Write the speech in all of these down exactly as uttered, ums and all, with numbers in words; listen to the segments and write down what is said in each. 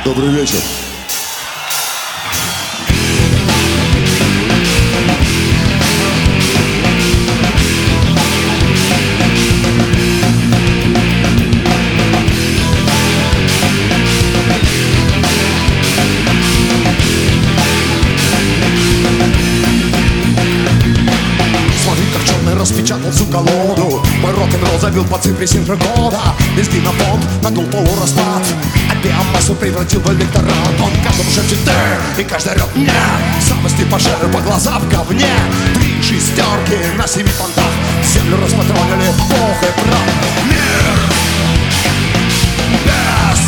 Добрый вечер. Распечатал всю колоду. Мой рок-н-ролл забил по цифре синхрокода. Весь генофонд нагнул полураспад, а биомассу превратил в электорат. Он каждому шепчет «ты», и каждый орёт «нет». Самости пожары по глаза в говне. Три шестерки на семи понтах. Землю распатронили бог и прав. Мир без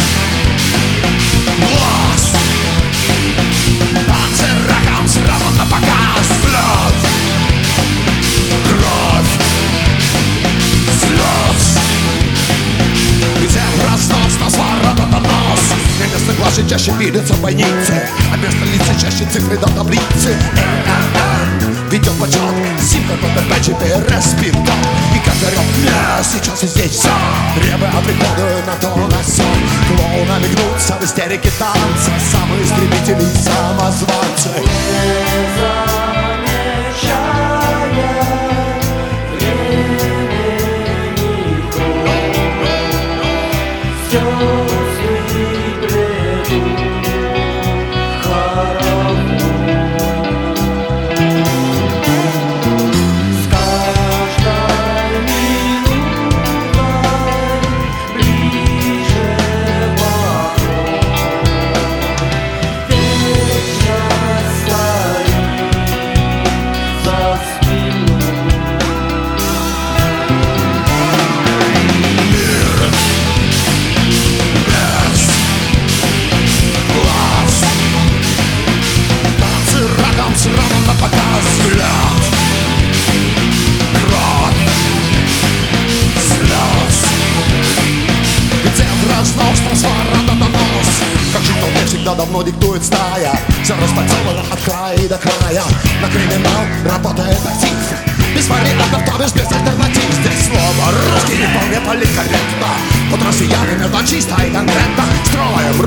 глаз. Антираком сразу на показ. Взлет, кровь, слез. Где в разнос нас воротонос. И вместо глаз чаще видятся бойницы, а вместо лица чаще цифры до таблицы. Ведет почет Симка, ПТП, ЧПРС, спинка. И как орёт «нет», сейчас и здесь все. Ребы приходят на то, на сё. Клоунами гнутся в истерике танца. Самые истребители и самозванцы. Сразу на показ. Взгляд, кровь, слез. Где в разнос трансфара на нос. Как жить толпе всегда давно диктует стая. Все распацовано от края и до края. На криминал работает актив. Без вариантов, то бишь без альтернатив. Здесь слово русский не вполне политкорректно. Под россиянами, но чисто и конкретно. Строим